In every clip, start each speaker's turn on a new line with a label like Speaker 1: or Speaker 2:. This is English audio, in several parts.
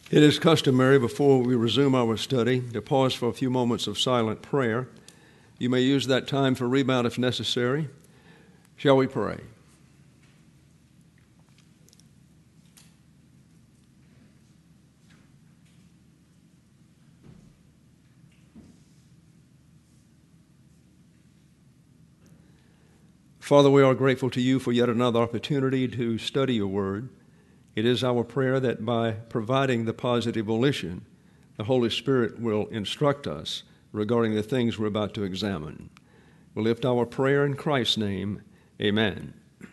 Speaker 1: It is customary before we resume our study to pause for a few moments of silent prayer. You may use that time for rebound if necessary. Shall we pray? Father, we are grateful to you for yet another opportunity to study your word. It is our prayer that by providing the positive volition, the Holy Spirit will instruct us regarding the things we're about to examine. We lift our prayer in Christ's name. Amen.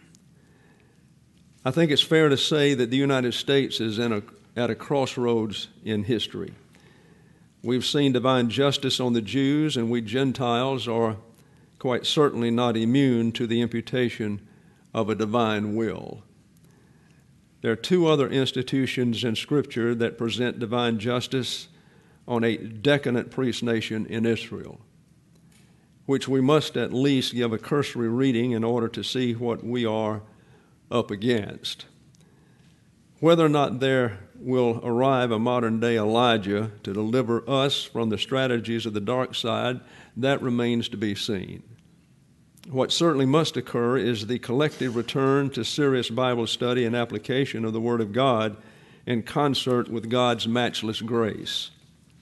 Speaker 1: I think it's fair to say that the United States is at a crossroads in history. We've seen divine justice on the Jews, and we Gentiles are quite certainly not immune to the imputation of a divine will. There are two other institutions in Scripture that present divine justice on a decadent priest nation in Israel, which we must at least give a cursory reading in order to see what we are up against. Whether or not there will arrive a modern-day Elijah to deliver us from the strategies of the dark side, that remains to be seen. What certainly must occur is the collective return to serious Bible study and application of the Word of God in concert with God's matchless grace.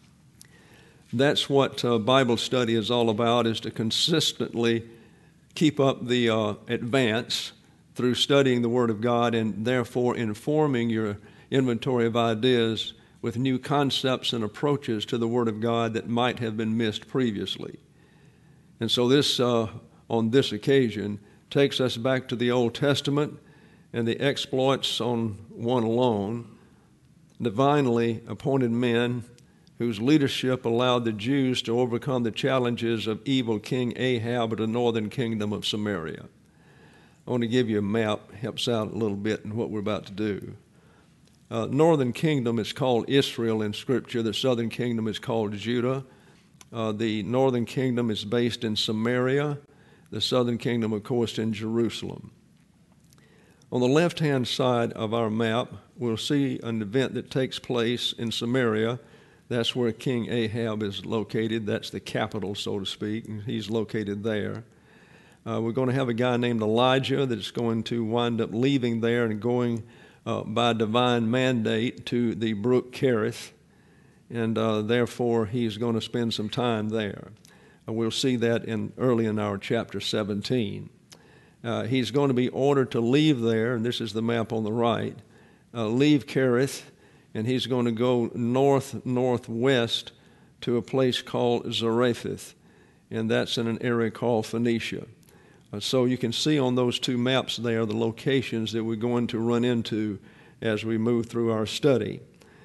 Speaker 1: That's what Bible study is all about, is to consistently keep up the advance through studying the Word of God and therefore informing your inventory of ideas with new concepts and approaches to the Word of God that might have been missed previously. And so this on this occasion takes us back to the Old Testament and the exploits on one alone, divinely appointed men whose leadership allowed the Jews to overcome the challenges of evil King Ahab of the northern kingdom of Samaria. I want to give you a map, helps out a little bit in what we're about to do. Northern kingdom is called Israel in Scripture. The southern kingdom is called Judah. The northern kingdom is based in Samaria. The southern kingdom, of course, in Jerusalem. On the left-hand side of our map, we'll see an event that takes place in Samaria. That's where King Ahab is located. That's the capital, so to speak, and he's located there. We're going to have a guy named Elijah that's going to wind up leaving there and going by divine mandate to the brook Kerith, and therefore he's going to spend some time there. We'll see that early in our chapter 17. He's going to be ordered to leave there, and this is the map on the right, leave Kerith, and he's going to go northwest to a place called Zarephath, and that's in an area called Phoenicia. So you can see on those two maps there the locations that we're going to run into as we move through our study.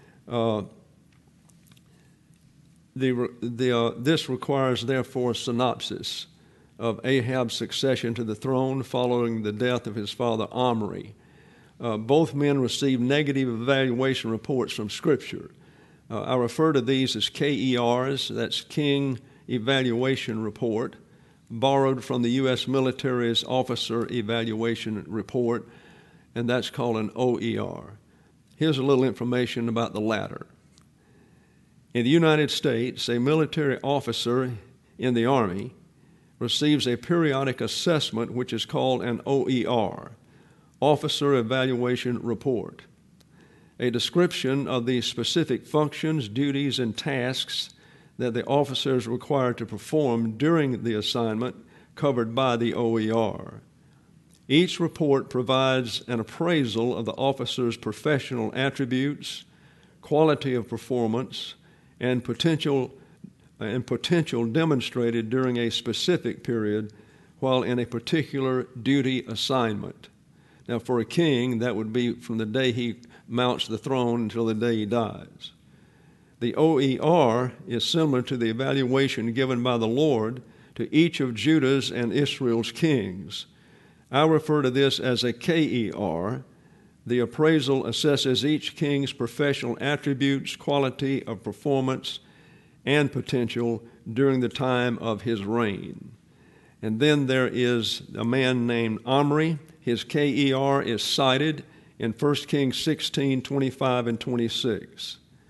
Speaker 1: This requires, therefore, a synopsis of Ahab's succession to the throne following the death of his father Omri. Both men received negative evaluation reports from Scripture. I refer to these as KERs, that's King Evaluation Report, borrowed from the U.S. military's Officer Evaluation Report, and that's called an OER. Here's a little information about the latter. In the United States, a military officer in the Army receives a periodic assessment which is called an OER, Officer Evaluation Report. A description of the specific functions, duties, and tasks that the officer is required to perform during the assignment covered by the OER. Each report provides an appraisal of the officer's professional attributes, quality of performance, and potential demonstrated during a specific period while in a particular duty assignment. Now, for a king, that would be from the day he mounts the throne until the day he dies. The OER is similar to the evaluation given by the Lord to each of Judah's and Israel's kings. I refer to this as a KER. The appraisal assesses each king's professional attributes, quality of performance, and potential during the time of his reign. And then there is a man named Omri. His KER is cited in 1 Kings 16, 25, and 26.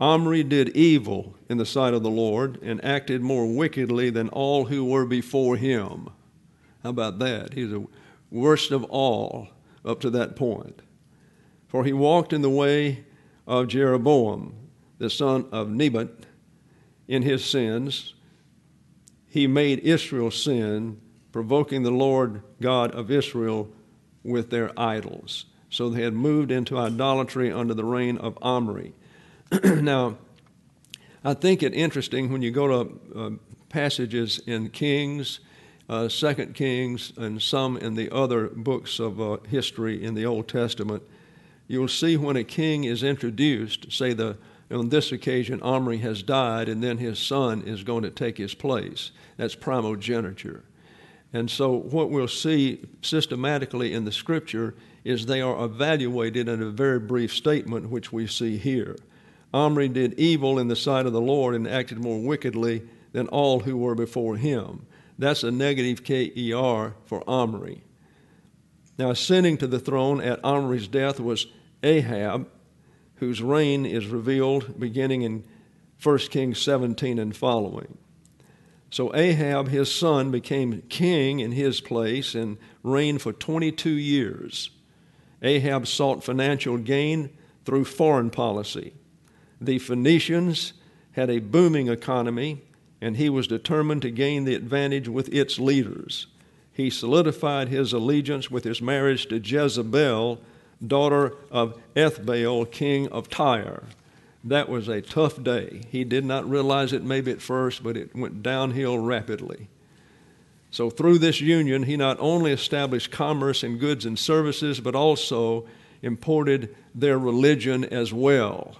Speaker 1: Omri did evil in the sight of the Lord and acted more wickedly than all who were before him. How about that? He's the worst of all up to that point. For he walked in the way of Jeroboam, the son of Nebat, in his sins. He made Israel sin, provoking the Lord God of Israel with their idols. So they had moved into idolatry under the reign of Omri. Now, I think it interesting when you go to passages in Kings, 2 Kings, and some in the other books of history in the Old Testament, you'll see when a king is introduced, say on this occasion Omri has died and then his son is going to take his place. That's primogeniture. And so what we'll see systematically in the Scripture is they are evaluated in a very brief statement, which we see here. Omri did evil in the sight of the Lord and acted more wickedly than all who were before him. That's a negative K-E-R for Omri. Now, ascending to the throne at Omri's death was Ahab, whose reign is revealed beginning in 1 Kings 17 and following. So Ahab, his son, became king in his place and reigned for 22 years. Ahab sought financial gain through foreign policy. The Phoenicians had a booming economy, and he was determined to gain the advantage with its leaders. He solidified his allegiance with his marriage to Jezebel, daughter of Ethbaal, king of Tyre. That was a tough day. He did not realize it maybe at first, but it went downhill rapidly. So through this union, he not only established commerce in goods and services, but also imported their religion as well.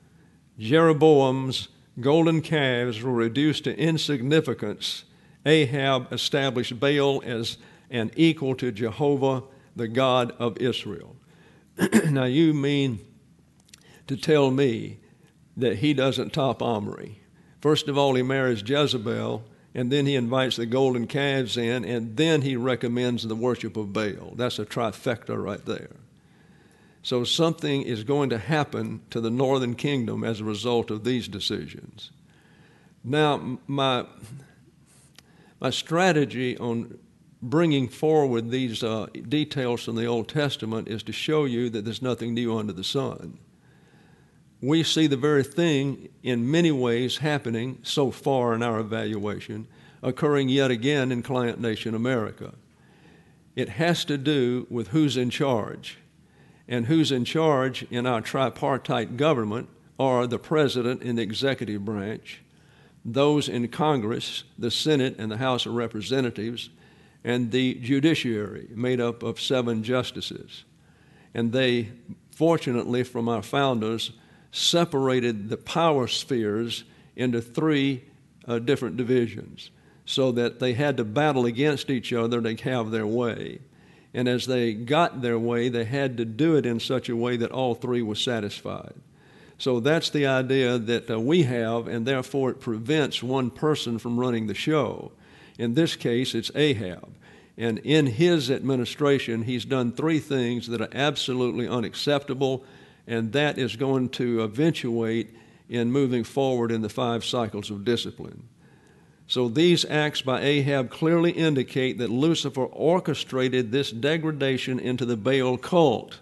Speaker 1: Jeroboam's golden calves were reduced to insignificance. Ahab established Baal as an equal to Jehovah, the God of Israel. Now you mean to tell me that he doesn't top Omri? First of all, he marries Jezebel, and then he invites the golden calves in, and then he recommends the worship of Baal. That's a trifecta right there. So something is going to happen to the northern kingdom as a result of these decisions. Now, my strategy on bringing forward these details from the Old Testament is to show you that there's nothing new under the sun. We see the very thing in many ways happening so far in our evaluation, occurring yet again in client nation America. It has to do with who's in charge. And who's in charge in our tripartite government are the president and the executive branch, those in Congress, the Senate and the House of Representatives, and the judiciary, made up of 7 justices. And they, fortunately from our founders, separated the power spheres into 3 different divisions so that they had to battle against each other to have their way. And as they got their way, they had to do it in such a way that all 3 were satisfied. So that's the idea that we have, and therefore it prevents one person from running the show. In this case, it's Ahab. And in his administration, he's done 3 things that are absolutely unacceptable, and that is going to eventuate in moving forward in the 5 cycles of discipline. So these acts by Ahab clearly indicate that Lucifer orchestrated this degradation into the Baal cult.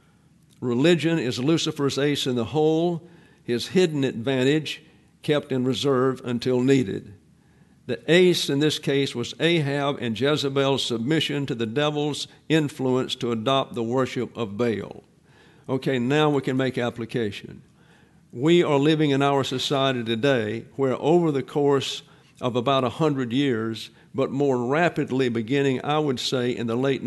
Speaker 1: Religion is Lucifer's ace in the hole, his hidden advantage kept in reserve until needed. The ace in this case was Ahab and Jezebel's submission to the devil's influence to adopt the worship of Baal. Okay, now we can make application. We are living in our society today where over the course of about 100 years, but more rapidly beginning, I would say, in the late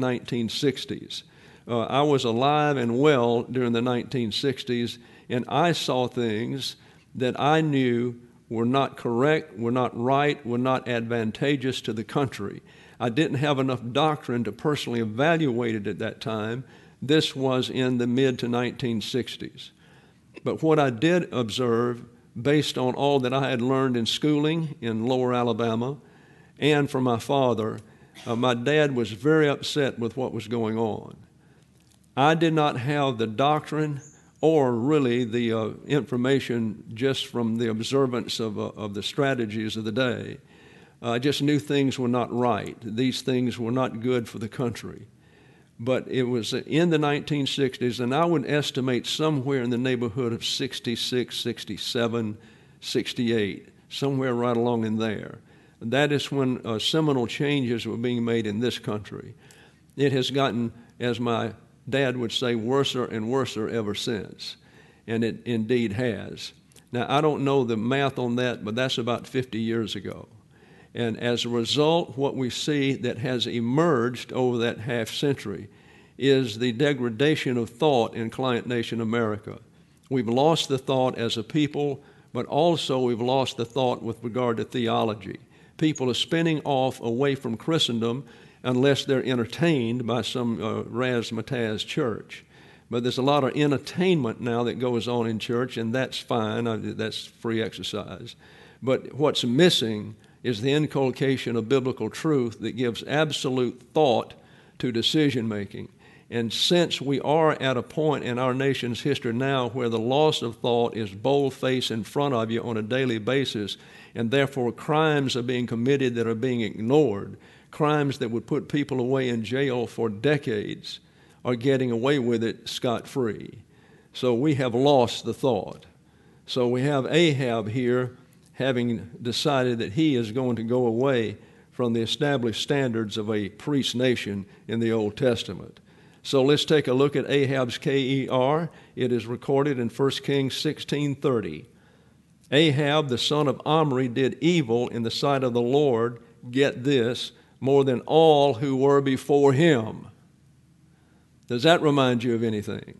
Speaker 1: 1960s. I was alive and well during the 1960s, and I saw things that I knew were not correct, were not right, were not advantageous to the country. I didn't have enough doctrine to personally evaluate it at that time. This was in the mid to 1960s. But what I did observe, based on all that I had learned in schooling in Lower Alabama and from my father, my dad was very upset with what was going on. I did not have the doctrine or really the information just from the observance of the strategies of the day. I just knew things were not right. These things were not good for the country. But it was in the 1960s, and I would estimate somewhere in the neighborhood of 66, 67, 68, somewhere right along in there. That is when seminal changes were being made in this country. It has gotten, as my dad would say, worser and worser ever since, and it indeed has. Now, I don't know the math on that, but that's about 50 years ago. And as a result, what we see that has emerged over that half century is the degradation of thought in client nation America. We've lost the thought as a people, but also we've lost the thought with regard to theology. People are spinning off away from Christendom unless they're entertained by some razzmatazz church. But there's a lot of entertainment now that goes on in church, and that's fine. That's free exercise. But what's missing is the inculcation of biblical truth that gives absolute thought to decision-making. And since we are at a point in our nation's history now where the loss of thought is bold-faced in front of you on a daily basis, and therefore crimes are being committed that are being ignored, crimes that would put people away in jail for decades are getting away with it scot-free. So we have lost the thought. So we have Ahab here having decided that he is going to go away from the established standards of a priest nation in the Old Testament. So let's take a look at Ahab's K-E-R. It is recorded in 1 Kings 16:30. Ahab, the son of Omri, did evil in the sight of the Lord, get this, more than all who were before him. Does that remind you of anything?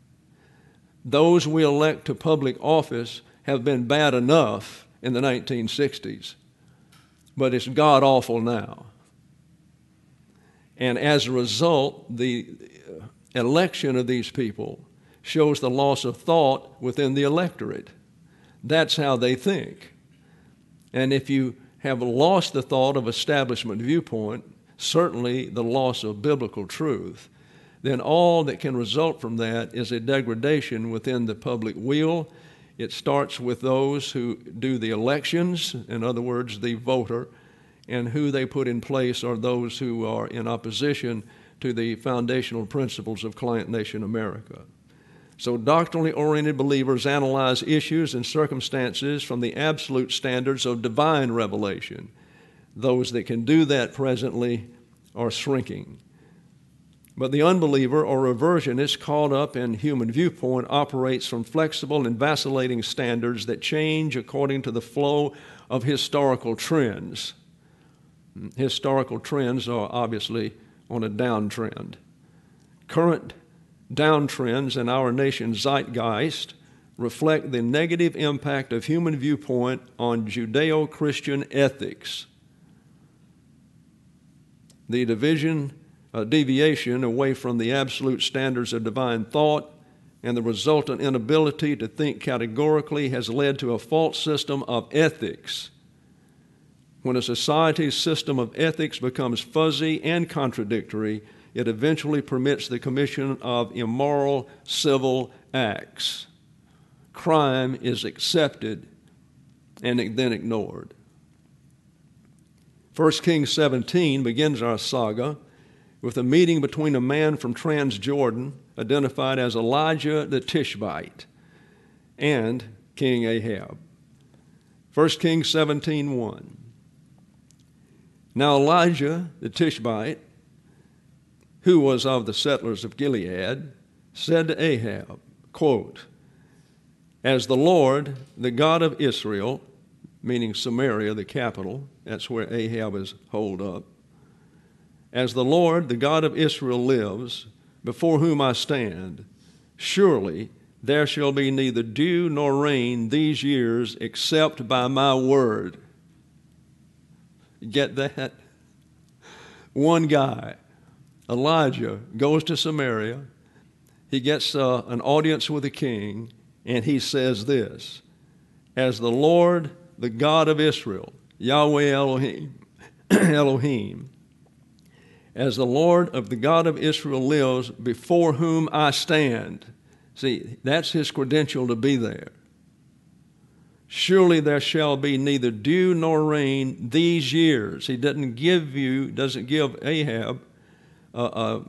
Speaker 1: Those we elect to public office have been bad enough in the 1960s, but it's god-awful now. And as a result, the election of these people shows the loss of thought within the electorate. That's how they think. And if you have lost the thought of establishment viewpoint, certainly the loss of biblical truth, then all that can result from that is a degradation within the public will. It starts with those who do the elections, in other words, the voter, and who they put in place are those who are in opposition to the foundational principles of client nation America. So doctrinally oriented believers analyze issues and circumstances from the absolute standards of divine revelation. Those that can do that presently are shrinking. But the unbeliever or reversionist caught up in human viewpoint operates from flexible and vacillating standards that change according to the flow of historical trends. Historical trends are obviously on a downtrend. Current downtrends in our nation's zeitgeist reflect the negative impact of human viewpoint on Judeo-Christian ethics. The deviation away from the absolute standards of divine thought and the resultant inability to think categorically has led to a false system of ethics. When a society's system of ethics becomes fuzzy and contradictory, it eventually permits the commission of immoral civil acts. Crime is accepted and then ignored. 1 Kings 17 begins our saga with a meeting between a man from Transjordan, identified as Elijah the Tishbite, and King Ahab. 1 Kings 17:1. Now Elijah the Tishbite, who was of the settlers of Gilead, said to Ahab, quote, "As the Lord, the God of Israel," meaning Samaria, the capital, that's where Ahab is holed up, "as the Lord, the God of Israel lives, before whom I stand, surely there shall be neither dew nor rain these years except by my word." Get that? One guy, Elijah, goes to Samaria. He gets an audience with the king, and he says this, "As the Lord, the God of Israel, Yahweh Elohim, as the Lord of the God of Israel lives, before whom I stand." See, that's his credential to be there. Surely there shall be neither dew nor rain these years. He doesn't give Ahab a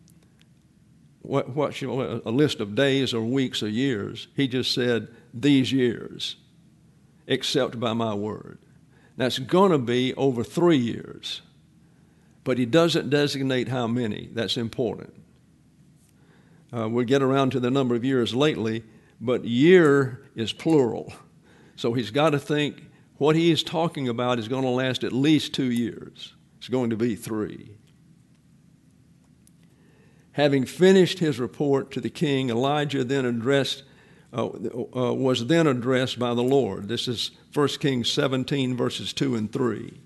Speaker 1: list of days or weeks or years. He just said, these years, except by my word. That's going to be over 3 years. But he doesn't designate how many. That's important. We'll get around to the number of years lately, but year is plural. So he's got to think what he is talking about is going to last at least 2 years. It's going to be 3. Having finished his report to the king, Elijah was then addressed by the Lord. This is 1 Kings 17, verses 2 and 3.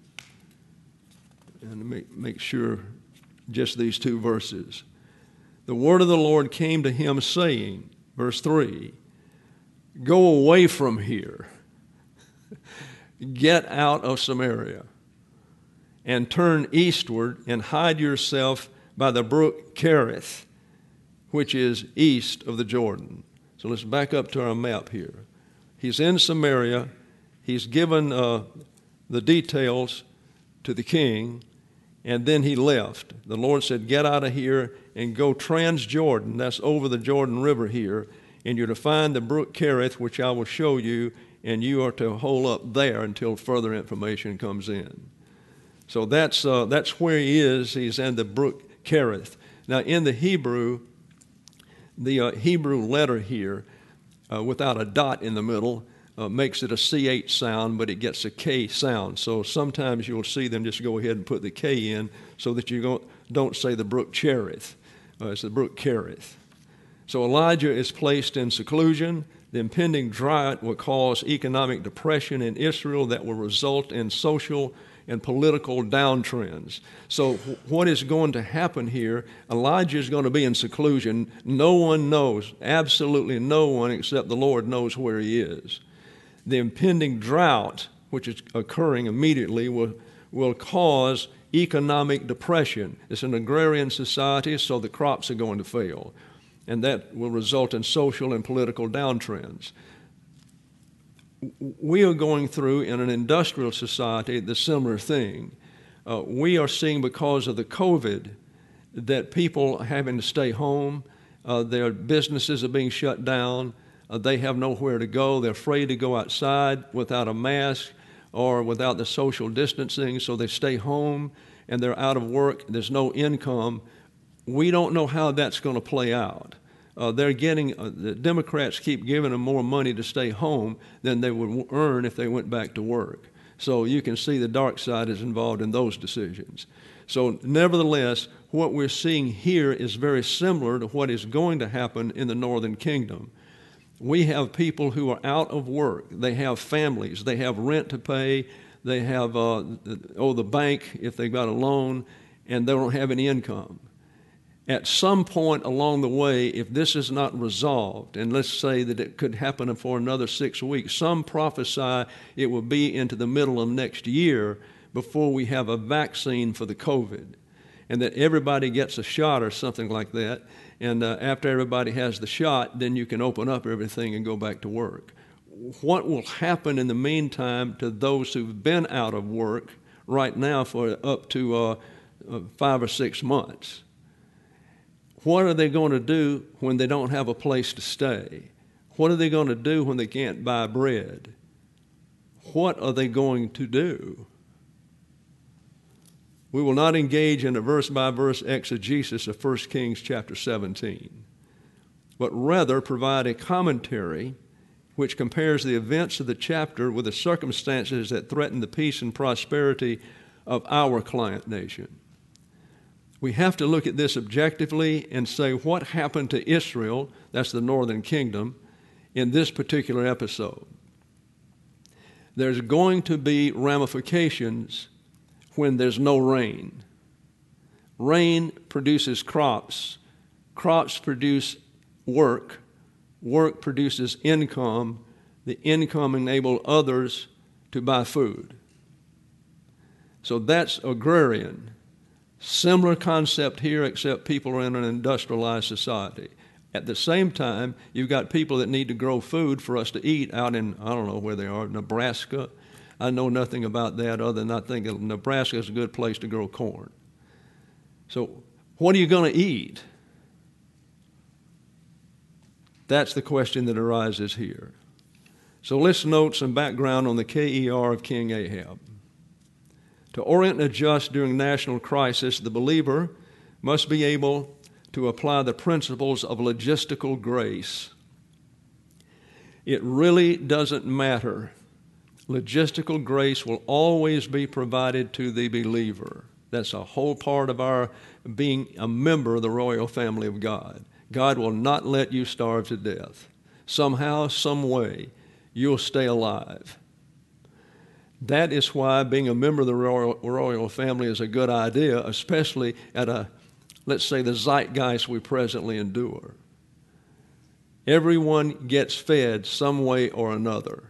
Speaker 1: And make sure just these 2 verses. The word of the Lord came to him saying, verse 3, go away from here. Get out of Samaria and turn eastward and hide yourself by the brook Cherith, which is east of the Jordan. So let's back up to our map here. He's in Samaria. He's given the details to the king, and then he left. The Lord said, get out of here and go trans-Jordan. That's over the Jordan River here, and you're to find the brook Cherith, which I will show you, and you are to hole up there until further information comes in. So that's where he is. He's in the brook Cherith. Now, in the Hebrew letter here, without a dot in the middle, makes it a CH sound, but it gets a K sound. So sometimes you'll see them just go ahead and put the K in so that you don't say the brook Cherith. It's the brook Cherith. So Elijah is placed in seclusion. The impending drought will cause economic depression in Israel that will result in social and political downtrends. So what is going to happen here, Elijah is going to be in seclusion. No one knows, absolutely no one except the Lord knows where he is. The impending drought, which is occurring immediately, will cause economic depression. It's an agrarian society, so the crops are going to fail. And that will result in social and political downtrends. We are going through, in an industrial society, the similar thing. We are seeing, because of the COVID, that people are having to stay home. Their businesses are being shut down. They have nowhere to go. They're afraid to go outside without a mask or without the social distancing, so they stay home and they're out of work. There's no income. We don't know how that's going to play out. The Democrats keep giving them more money to stay home than they would earn if they went back to work. So you can see the dark side is involved in those decisions. So nevertheless, what we're seeing here is very similar to what is going to happen in the northern kingdom. We have people who are out of work. They have families. They have rent to pay. They have the bank if they've got a loan, and they don't have any income. At some point along the way, if this is not resolved, and let's say that it could happen for another 6 weeks, some prophesy it will be into the middle of next year before we have a vaccine for the COVID, and that everybody gets a shot or something like that, and after everybody has the shot, then you can open up everything and go back to work. What will happen in the meantime to those who've been out of work right now for up to 5 or 6 months? What are they going to do when they don't have a place to stay? What are they going to do when they can't buy bread? What are they going to do? We will not engage in a verse-by-verse exegesis of 1 Kings chapter 17, but rather provide a commentary which compares the events of the chapter with the circumstances that threaten the peace and prosperity of our client nation. We have to look at this objectively and say what happened to Israel, that's the northern kingdom, in this particular episode. There's going to be ramifications when there's no rain. Rain produces crops. Crops produce work. Work produces income. The income enables others to buy food. So that's agrarian. Similar concept here, except people are in an industrialized society. At the same time, you've got people that need to grow food for us to eat out in, I don't know where they are, Nebraska. I know nothing about that other than I think Nebraska is a good place to grow corn. So what are you going to eat? That's the question that arises here. So let's note some background on the KER of King Ahab. To orient and adjust during national crisis, the believer must be able to apply the principles of logistical grace. It really doesn't matter. Logistical grace will always be provided to the believer. That's a whole part of our being a member of the royal family of God. God will not let you starve to death. Somehow, some way, you'll stay alive. That is why being a member of the royal family is a good idea, especially at let's say, the zeitgeist we presently endure. Everyone gets fed some way or another.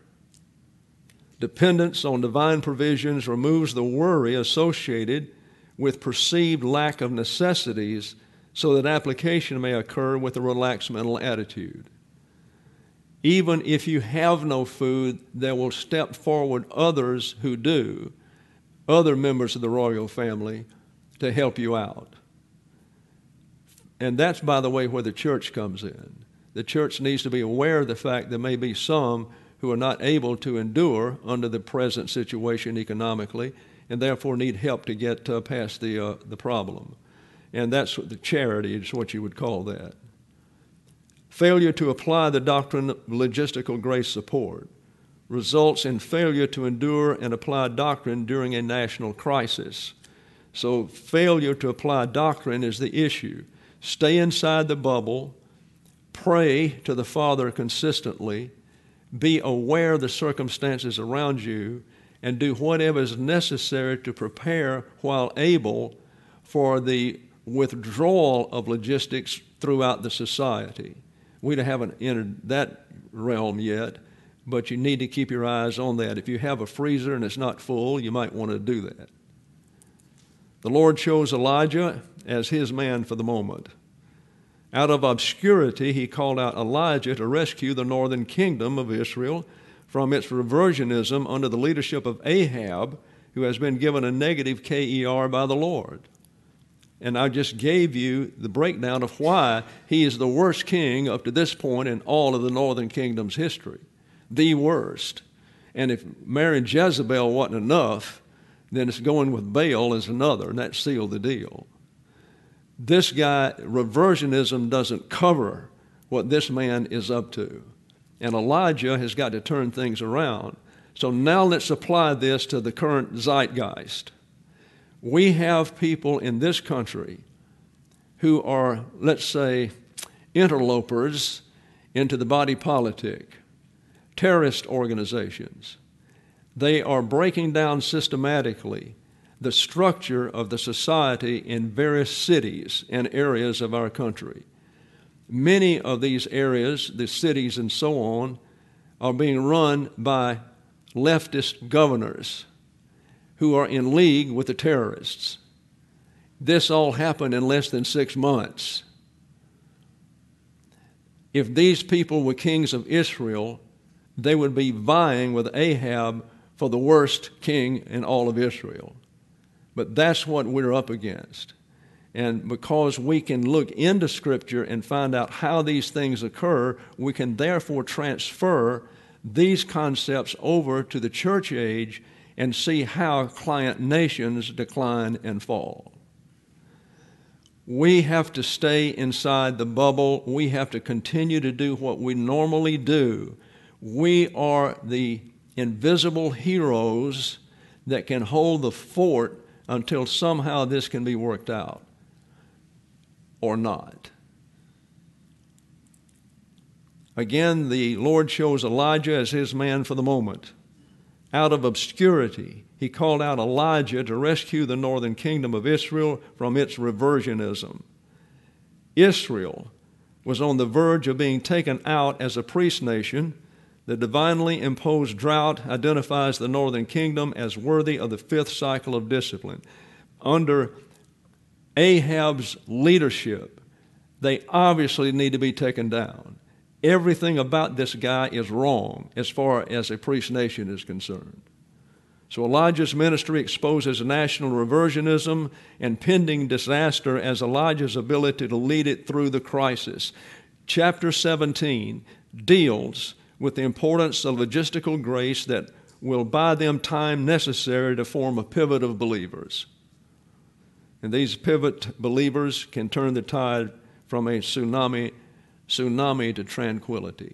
Speaker 1: Dependence on divine provisions removes the worry associated with perceived lack of necessities so that application may occur with a relaxed mental attitude. Even if you have no food, there will step forward others who do, other members of the royal family, to help you out. And that's, by the way, where the church comes in. The church needs to be aware of the fact there may be some who are not able to endure under the present situation economically and therefore need help to get past the problem. And that's what the charity is what you would call that. Failure to apply the doctrine of logistical grace support results in failure to endure and apply doctrine during a national crisis. So failure to apply doctrine is the issue. Stay inside the bubble, pray to the Father consistently, be aware of the circumstances around you, and do whatever is necessary to prepare while able for the withdrawal of logistics throughout the society. We haven't entered that realm yet, but you need to keep your eyes on that. If you have a freezer and it's not full, you might want to do that. The Lord chose Elijah as his man for the moment. Out of obscurity, he called out Elijah to rescue the northern kingdom of Israel from its reversionism under the leadership of Ahab, who has been given a negative KER by the Lord. And I just gave you the breakdown of why he is the worst king up to this point in all of the northern kingdom's history. The worst. And if marrying Jezebel wasn't enough, then it's going with Baal as another, and that sealed the deal. This guy, reversionism doesn't cover what this man is up to. And Elijah has got to turn things around. So now let's apply this to the current zeitgeist. We have people in this country who are, let's say, interlopers into the body politic, terrorist organizations. They are breaking down systematically the structure of the society in various cities and areas of our country. Many of these areas, the cities and so on, are being run by leftist governors who are in league with the terrorists. This all happened in less than 6 months. If these people were kings of Israel, they would be vying with Ahab for the worst king in all of Israel. But that's what we're up against. And because we can look into Scripture and find out how these things occur, we can therefore transfer these concepts over to the church age and see how client nations decline and fall. We have to stay inside the bubble. We have to continue to do what we normally do. We are the invisible heroes that can hold the fort until somehow this can be worked out or not. Again, the Lord chose Elijah as his man for the moment. Out of obscurity, he called out Elijah to rescue the northern kingdom of Israel from its reversionism. Israel was on the verge of being taken out as a priest nation. The divinely imposed drought identifies the northern kingdom as worthy of the 5th cycle of discipline. Under Ahab's leadership, They obviously need to be taken down. Everything about this guy is wrong as far as a priest nation is concerned. So Elijah's ministry exposes national reversionism and pending disaster as Elijah's ability to lead it through the crisis. Chapter 17 deals with the importance of logistical grace that will buy them time necessary to form a pivot of believers. And these pivot believers can turn the tide from a tsunami to tranquility.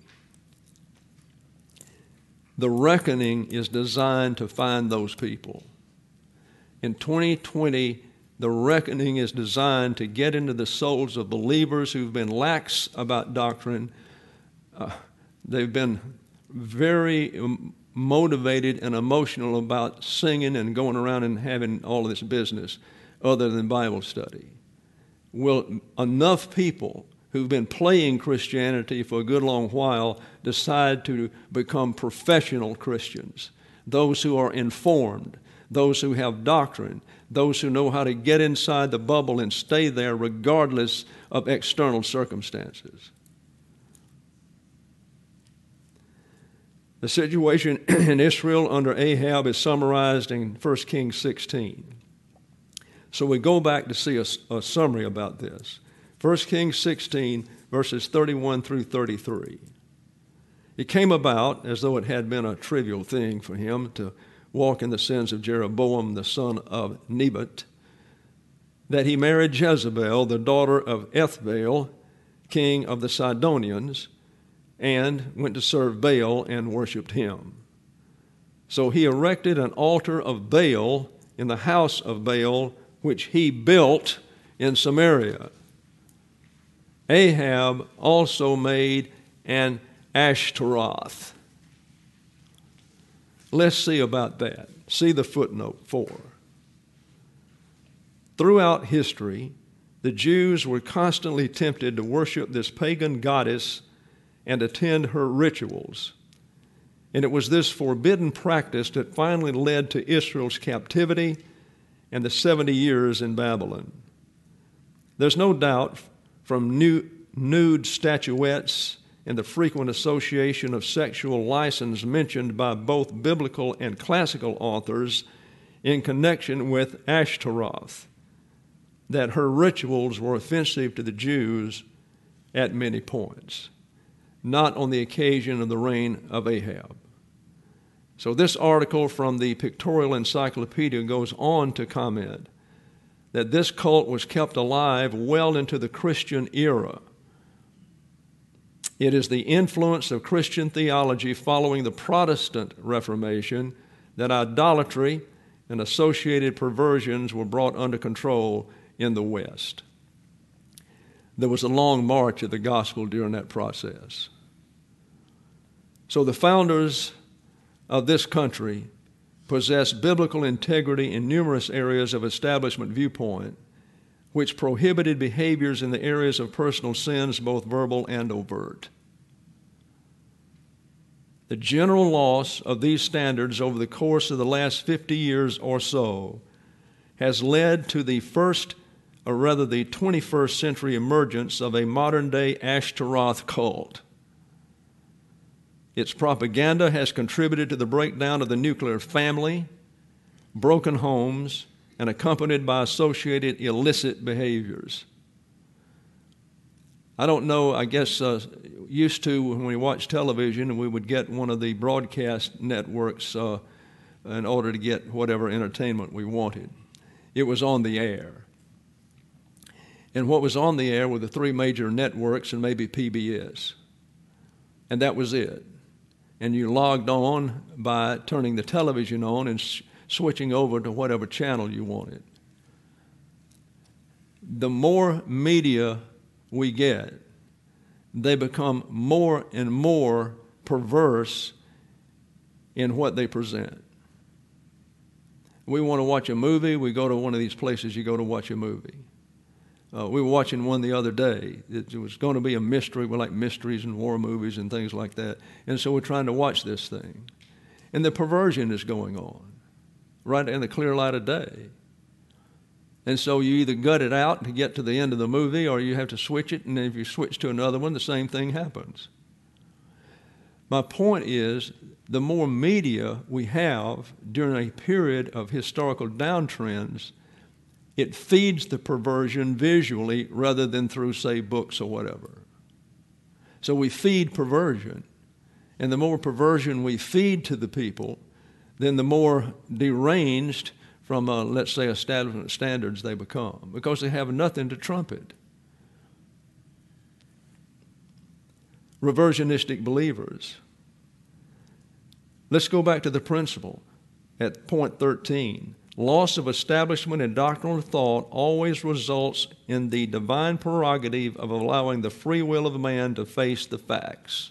Speaker 1: The reckoning is designed to find those people. In 2020, the reckoning is designed to get into the souls of believers who've been lax about doctrine. They've been very motivated and emotional about singing and going around and having all of this business other than Bible study. Will enough people who've been playing Christianity for a good long while decide to become professional Christians, those who are informed, those who have doctrine, those who know how to get inside the bubble and stay there regardless of external circumstances? The situation in Israel under Ahab is summarized in 1 Kings 16. So we go back to see a summary about this. 1 Kings 16, verses 31 through 33. It came about, as though it had been a trivial thing for him to walk in the sins of Jeroboam, the son of Nebat, that he married Jezebel, the daughter of Ethbaal, king of the Sidonians, and went to serve Baal and worshipped him. So he erected an altar of Baal in the house of Baal, which he built in Samaria. Ahab also made an Ashtaroth. Let's see about that. See the footnote 4. Throughout history, the Jews were constantly tempted to worship this pagan goddess and attend her rituals. And it was this forbidden practice that finally led to Israel's captivity and the 70 years in Babylon. There's no doubt from nude statuettes and the frequent association of sexual license mentioned by both biblical and classical authors in connection with Ashtaroth, that her rituals were offensive to the Jews at many points, not on the occasion of the reign of Ahab. So this article from the Pictorial Encyclopedia goes on to comment that this cult was kept alive well into the Christian era. It is the influence of Christian theology following the Protestant Reformation that idolatry and associated perversions were brought under control in the West. There was a long march of the gospel during that process. So the founders of this country possessed biblical integrity in numerous areas of establishment viewpoint, which prohibited behaviors in the areas of personal sins, both verbal and overt. The general loss of these standards over the course of the last 50 years or so has led to the 21st century emergence of a modern-day Ashtaroth cult. Its propaganda has contributed to the breakdown of the nuclear family, broken homes, and accompanied by associated illicit behaviors. I don't know, I guess used to when we watch television, we would get one of the broadcast networks in order to get whatever entertainment we wanted. It was on the air. And what was on the air were the three major networks and maybe PBS. And that was it. And you logged on by turning the television on and switching over to whatever channel you wanted. The more media we get, they become more and more perverse in what they present. We want to watch a movie, we go to one of these places you go to watch a movie. We were watching one the other day. It was going to be a mystery. We like mysteries and war movies and things like that. And so we're trying to watch this thing. And the perversion is going on right in the clear light of day. And so you either gut it out to get to the end of the movie, or you have to switch it, and if you switch to another one, the same thing happens. My point is, the more media we have during a period of historical downtrends, it feeds the perversion visually rather than through, say, books or whatever. So we feed perversion. And the more perversion we feed to the people, then the more deranged from, let's say, establishment standards they become, because they have nothing to trumpet. Reversionistic believers. Let's go back to the principle at point 13. Loss of establishment in doctrinal thought always results in the divine prerogative of allowing the free will of man to face the facts.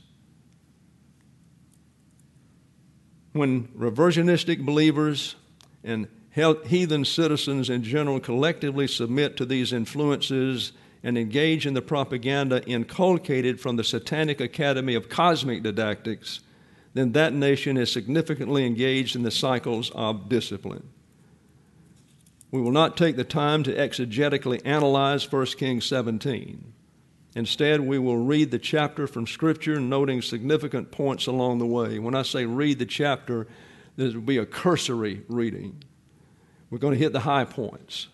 Speaker 1: When reversionistic believers and heathen citizens in general collectively submit to these influences and engage in the propaganda inculcated from the Satanic Academy of Cosmic Didactics, then that nation is significantly engaged in the cycles of discipline. We will not take the time to exegetically analyze 1 Kings 17. Instead, we will read the chapter from Scripture, noting significant points along the way. When I say read the chapter, there will be a cursory reading. We're going to hit the high points.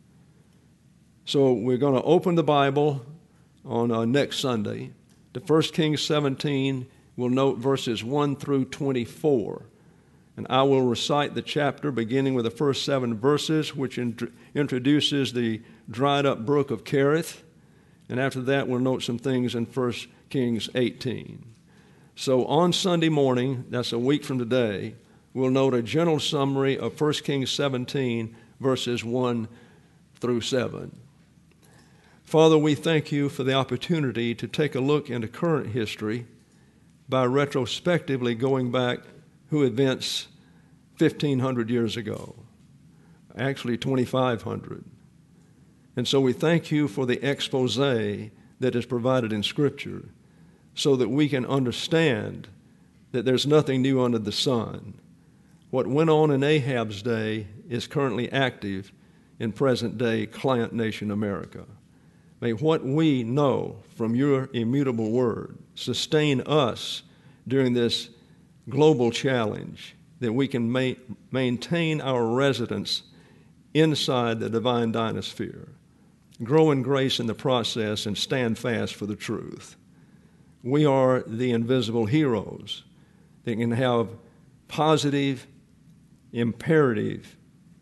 Speaker 1: So we're going to open the Bible on next Sunday to 1 Kings 17. We'll note verses 1 through 24. And I will recite the chapter beginning with the first 7 verses, which introduces the dried up brook of Kerith. And after that, we'll note some things in 1 Kings 18. So on Sunday morning, that's a week from today, we'll note a general summary of 1 Kings 17, verses 1 through 7. Father, we thank you for the opportunity to take a look into current history by retrospectively going back who events 1,500 years ago, actually 2,500. And so we thank you for the expose that is provided in Scripture so that we can understand that there's nothing new under the sun. What went on in Ahab's day is currently active in present-day client nation America. May what we know from your immutable word sustain us during this global challenge, that we can maintain our residence inside the divine dynasphere, grow in grace in the process, and stand fast for the truth. We are the invisible heroes that can have positive, imperative,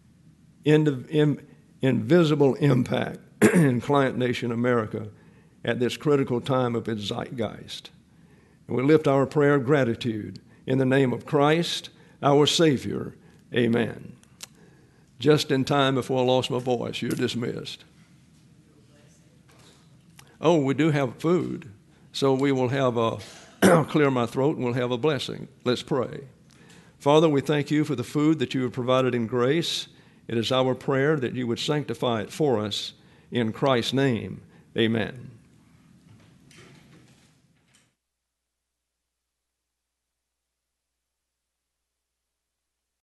Speaker 1: invisible impact in client nation America at this critical time of its zeitgeist. And we lift our prayer of gratitude in the name of Christ, our Savior. Amen. Just in time before I lost my voice, you're dismissed. Oh, we do have food. So we will have I'll clear my throat and we'll have a blessing. Let's pray. Father, we thank you for the food that you have provided in grace. It is our prayer that you would sanctify it for us in Christ's name. Amen.